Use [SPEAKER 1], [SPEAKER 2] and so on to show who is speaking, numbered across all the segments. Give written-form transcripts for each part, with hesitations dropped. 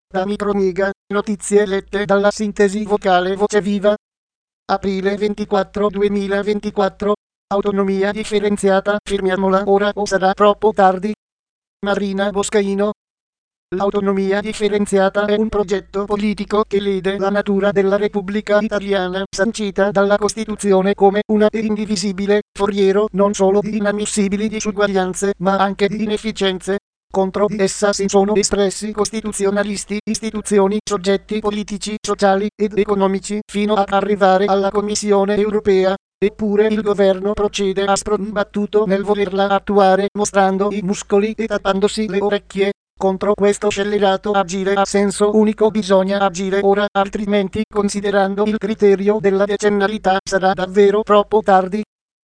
[SPEAKER 1] Da Micromega, notizie lette dalla sintesi vocale Voce Viva. Aprile 24 2024. Autonomia differenziata, firmiamola ora o sarà troppo tardi. Marina Boscaino. L'autonomia differenziata è un progetto politico che lede la natura della Repubblica Italiana, sancita dalla Costituzione come una e indivisibile, foriero non solo di inammissibili disuguaglianze ma anche di inefficienze. Contro di essa si sono espressi costituzionalisti, istituzioni, soggetti politici, sociali ed economici, fino ad arrivare alla Commissione europea. Eppure il governo procede aspro imbattuto nel volerla attuare, mostrando i muscoli e tappandosi le orecchie. Contro questo scellerato agire a senso unico bisogna agire ora, altrimenti, considerando il criterio della decennalità, sarà davvero troppo tardi.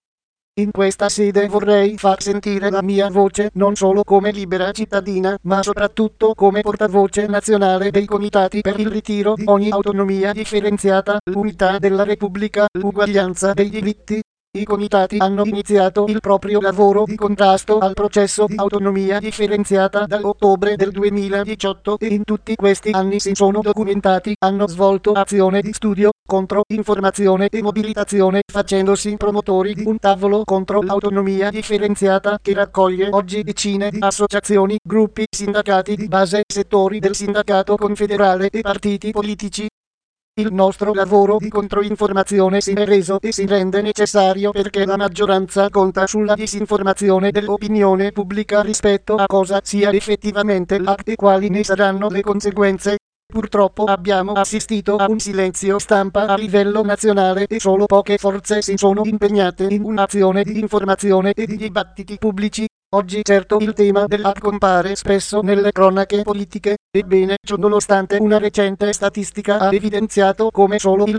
[SPEAKER 1] In questa sede vorrei far sentire la mia voce non solo come libera cittadina, ma soprattutto come portavoce nazionale dei comitati per il ritiro di ogni autonomia differenziata, l'unità della Repubblica, l'uguaglianza dei diritti. I comitati hanno iniziato il proprio lavoro di contrasto al processo di autonomia differenziata dall'ottobre del 2018 e in tutti questi anni si sono documentati, hanno svolto azione di studio, contro informazione e mobilitazione, facendosi promotori di un tavolo contro l'autonomia differenziata che raccoglie oggi decine di associazioni, gruppi, sindacati di base, settori del sindacato confederale e partiti politici. Il nostro lavoro di controinformazione si è reso e si rende necessario perché la maggioranza conta sulla disinformazione dell'opinione pubblica rispetto a cosa sia effettivamente l'AC e quali ne saranno le conseguenze. Purtroppo abbiamo assistito a un silenzio stampa a livello nazionale e solo poche forze si sono impegnate in un'azione di informazione e di dibattiti pubblici. Oggi certo il tema dell'AC compare spesso nelle cronache politiche, ebbene ciò nonostante una recente statistica ha evidenziato come solo il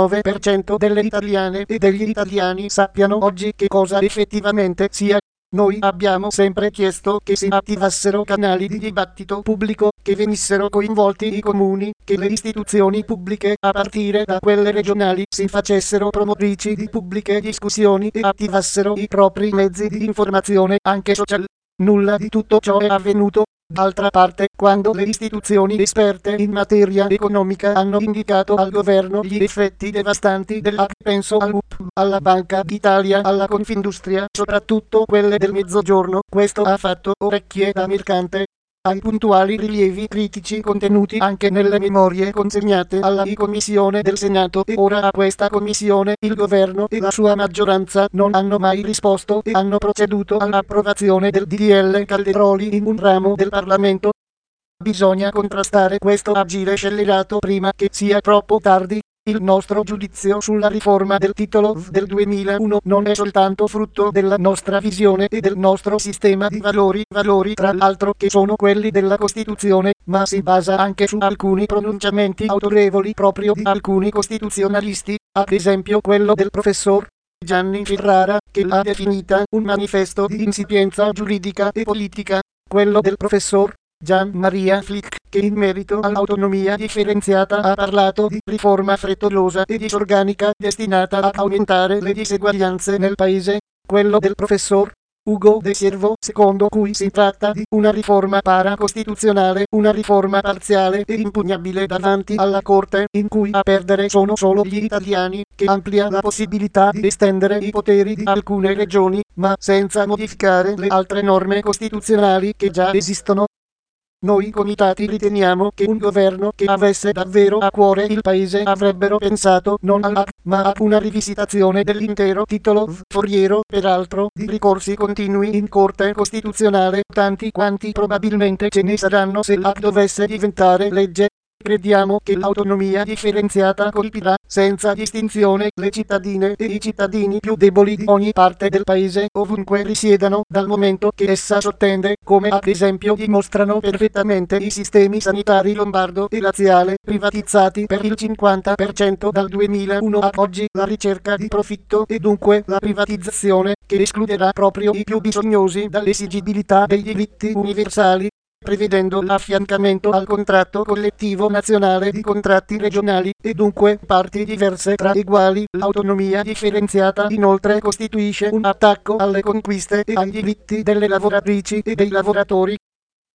[SPEAKER 1] 19% delle italiane e degli italiani sappiano oggi che cosa effettivamente sia. Noi abbiamo sempre chiesto che si attivassero canali di dibattito pubblico, che venissero coinvolti i comuni, che le istituzioni pubbliche, a partire da quelle regionali, si facessero promotrici di pubbliche discussioni e attivassero i propri mezzi di informazione, anche social. Nulla di tutto ciò è avvenuto. D'altra parte, quando le istituzioni esperte in materia economica hanno indicato al governo gli effetti devastanti dell'AC, penso all'UP, alla Banca d'Italia, alla Confindustria, soprattutto quelle del Mezzogiorno, questo ha fatto orecchie da mercante. Ai puntuali rilievi critici contenuti anche nelle memorie consegnate alla Commissione del Senato e ora a questa Commissione, il governo e la sua maggioranza non hanno mai risposto e hanno proceduto all'approvazione del DDL Calderoli in un ramo del Parlamento. Bisogna contrastare questo agire scellerato prima che sia troppo tardi. Il nostro giudizio sulla riforma del titolo V del 2001 non è soltanto frutto della nostra visione e del nostro sistema di valori tra l'altro che sono quelli della Costituzione, ma si basa anche su alcuni pronunciamenti autorevoli proprio di alcuni costituzionalisti, ad esempio quello del professor Gianni Ferrara, che l'ha definita un manifesto di insipienza giuridica e politica, quello del professor Gian Maria Flick, che in merito all'autonomia differenziata ha parlato di riforma frettolosa e disorganica destinata ad aumentare le diseguaglianze nel paese, quello del professor Ugo De Siervo, secondo cui si tratta di una riforma paracostituzionale, una riforma parziale e impugnabile davanti alla Corte, in cui a perdere sono solo gli italiani, che amplia la possibilità di estendere i poteri di alcune regioni, ma senza modificare le altre norme costituzionali che già esistono. Noi comitati riteniamo che un governo che avesse davvero a cuore il paese avrebbero pensato non all'AC, ma a una rivisitazione dell'intero titolo V, foriero, peraltro, di ricorsi continui in Corte Costituzionale, tanti quanti probabilmente ce ne saranno se l'AC dovesse diventare legge. Crediamo che l'autonomia differenziata colpirà, senza distinzione, le cittadine e i cittadini più deboli di ogni parte del paese, ovunque risiedano, dal momento che essa sottende, come ad esempio dimostrano perfettamente i sistemi sanitari lombardo e laziale, privatizzati per il 50% dal 2001 ad oggi, la ricerca di profitto e dunque la privatizzazione, che escluderà proprio i più bisognosi dall'esigibilità dei diritti universali, prevedendo l'affiancamento al contratto collettivo nazionale di contratti regionali e dunque parti diverse tra uguali. L'autonomia differenziata inoltre costituisce un attacco alle conquiste e ai diritti delle lavoratrici e dei lavoratori.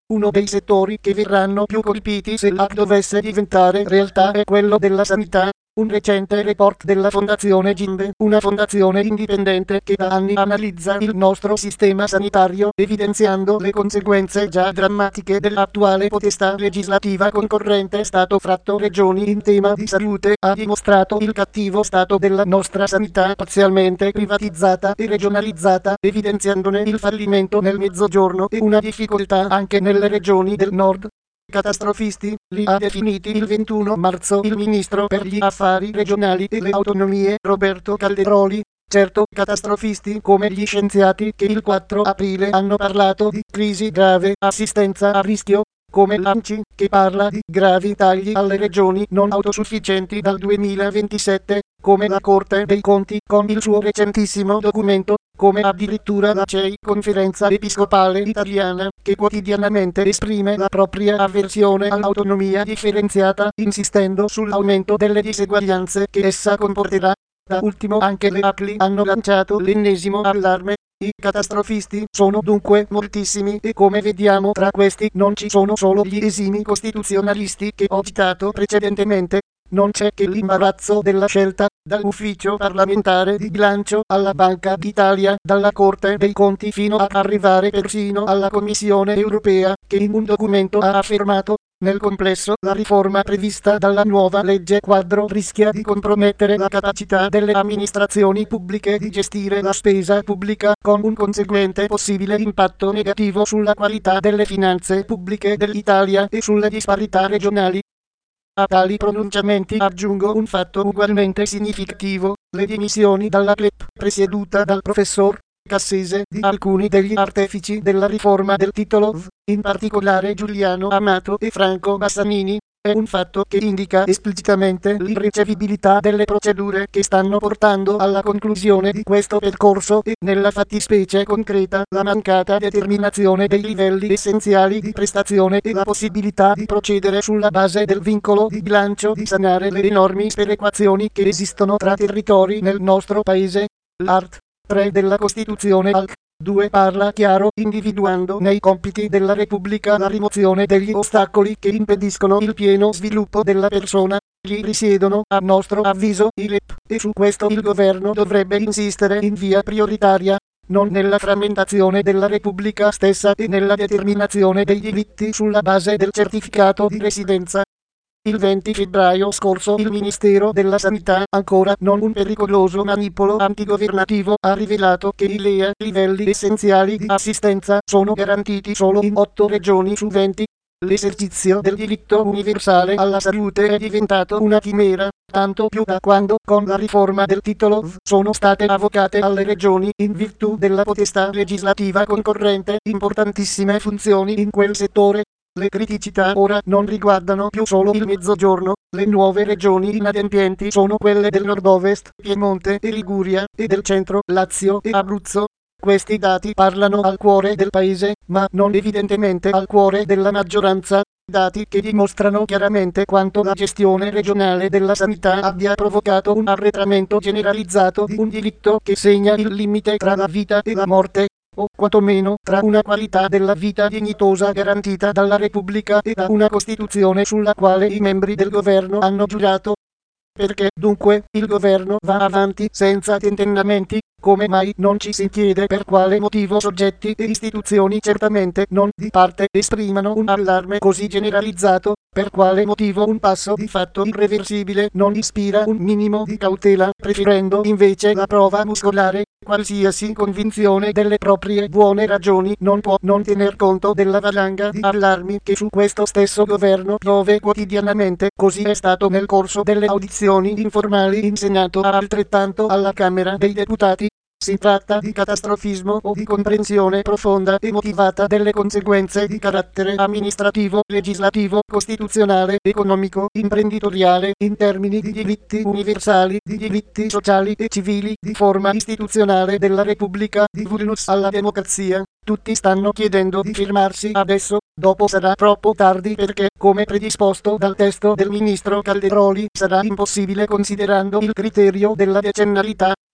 [SPEAKER 1] Uno dei settori che verranno più colpiti se l'AC dovesse diventare realtà è quello della sanità. Un recente report della Fondazione Gimbe, una fondazione indipendente che da anni analizza il nostro sistema sanitario, evidenziando le conseguenze già drammatiche dell'attuale potestà legislativa concorrente Stato-Regioni in tema di salute, ha dimostrato il cattivo stato della nostra sanità parzialmente privatizzata e regionalizzata, evidenziandone il fallimento nel Mezzogiorno e una difficoltà anche nelle regioni del nord. Catastrofisti, li ha definiti il 21 marzo il ministro per gli affari regionali e le autonomie Roberto Calderoli. Certo, catastrofisti come gli scienziati che il 4 aprile hanno parlato di crisi grave, assistenza a rischio, come l'ANCI, che parla di gravi tagli alle regioni non autosufficienti dal 2027, come la Corte dei Conti con il suo recentissimo documento, come addirittura la CEI, Conferenza Episcopale Italiana, che quotidianamente esprime la propria avversione all'autonomia differenziata, insistendo sull'aumento delle diseguaglianze che essa comporterà. Da ultimo anche le ACLI hanno lanciato l'ennesimo allarme. I catastrofisti sono dunque moltissimi e come vediamo tra questi non ci sono solo gli esimi costituzionalisti che ho citato precedentemente. Non c'è che l'imbarazzo della scelta, dall'ufficio parlamentare di bilancio alla Banca d'Italia, dalla Corte dei Conti fino ad arrivare persino alla Commissione europea, che in un documento ha affermato: nel complesso, la riforma prevista dalla nuova legge quadro rischia di compromettere la capacità delle amministrazioni pubbliche di gestire la spesa pubblica, con un conseguente possibile impatto negativo sulla qualità delle finanze pubbliche dell'Italia e sulle disparità regionali. A tali pronunciamenti aggiungo un fatto ugualmente significativo: le dimissioni dalla CLEP, presieduta dal professor Cassese, di alcuni degli artefici della riforma del titolo V, in particolare Giuliano Amato e Franco Bassanini, è un fatto che indica esplicitamente l'irricevibilità delle procedure che stanno portando alla conclusione di questo percorso e, nella fattispecie concreta, la mancata determinazione dei livelli essenziali di prestazione e la possibilità di procedere sulla base del vincolo di bilancio di sanare le enormi sperequazioni che esistono tra territori nel nostro paese. L'art. 3 della Costituzione ALC 2 parla chiaro, individuando nei compiti della Repubblica la rimozione degli ostacoli che impediscono il pieno sviluppo della persona. Gli risiedono, a nostro avviso, i LEP, e su questo il governo dovrebbe insistere in via prioritaria, non nella frammentazione della Repubblica stessa e nella determinazione dei diritti sulla base del certificato di residenza. Il 20 febbraio scorso il Ministero della Sanità, ancora non un pericoloso manipolo antigovernativo, ha rivelato che i LEA, livelli essenziali di assistenza, sono garantiti solo in 8 regioni su 20. L'esercizio del diritto universale alla salute è diventato una chimera, tanto più da quando, con la riforma del titolo V, sono state avocate alle regioni, in virtù della potestà legislativa concorrente, importantissime funzioni in quel settore. Le criticità ora non riguardano più solo il Mezzogiorno, le nuove regioni inadempienti sono quelle del nord-ovest, Piemonte e Liguria, e del centro, Lazio e Abruzzo. Questi dati parlano al cuore del paese, ma non evidentemente al cuore della maggioranza. Dati che dimostrano chiaramente quanto la gestione regionale della sanità abbia provocato un arretramento generalizzato di un diritto che segna il limite tra la vita e la morte, o quantomeno tra una qualità della vita dignitosa garantita dalla Repubblica e da una Costituzione sulla quale i membri del governo hanno giurato. Perché, dunque, il governo va avanti senza tentennamenti? Come mai non ci si chiede per quale motivo soggetti e istituzioni certamente non di parte esprimano un allarme così generalizzato? Per quale motivo un passo di fatto irreversibile non ispira un minimo di cautela, preferendo invece la prova muscolare? Qualsiasi convinzione delle proprie buone ragioni non può non tener conto della valanga di allarmi che su questo stesso governo piove quotidianamente. Così è stato nel corso delle audizioni informali in Senato, altrettanto alla Camera dei Deputati. Si tratta di catastrofismo o di comprensione profonda e motivata delle conseguenze di carattere amministrativo, legislativo, costituzionale, economico, imprenditoriale, in termini di diritti universali, di diritti sociali e civili, di forma istituzionale della Repubblica, di vulnus alla democrazia. Tutti stanno chiedendo di firmarsi adesso, dopo sarà troppo tardi perché, come predisposto dal testo del ministro Calderoli, sarà impossibile considerando il criterio della decennalità.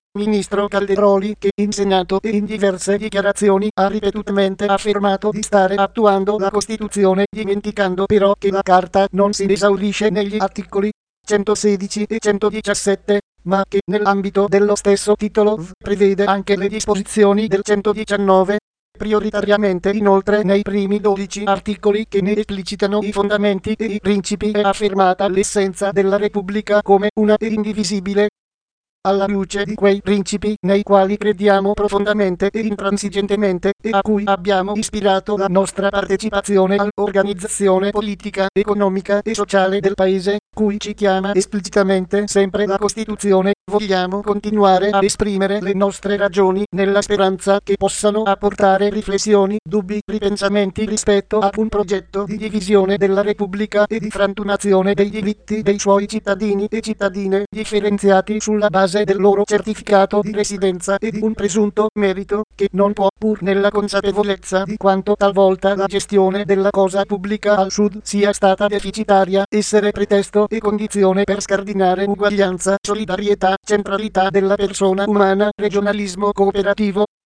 [SPEAKER 1] Ministro Calderoli, che in Senato e in diverse dichiarazioni ha ripetutamente affermato di stare attuando la Costituzione, dimenticando però che la Carta non si esaurisce negli articoli 116 e 117, ma che nell'ambito dello stesso titolo V prevede anche le disposizioni del 119, prioritariamente inoltre nei primi 12 articoli che ne esplicitano i fondamenti e i principi è affermata l'essenza della Repubblica come una e indivisibile. Alla luce di quei principi nei quali crediamo profondamente e intransigentemente e a cui abbiamo ispirato la nostra partecipazione all'organizzazione politica, economica e sociale del Paese, cui ci chiama esplicitamente sempre la Costituzione, vogliamo continuare a esprimere le nostre ragioni nella speranza che possano apportare riflessioni, dubbi, ripensamenti rispetto ad un progetto di divisione della Repubblica e di frantumazione dei diritti dei suoi cittadini e cittadine differenziati sulla base del loro certificato di residenza e di un presunto merito che non può, pur nella consapevolezza di quanto talvolta la gestione della cosa pubblica al Sud sia stata deficitaria, essere pretesto e condizione per scardinare uguaglianza, solidarietà, centralità della persona umana, regionalismo cooperativo,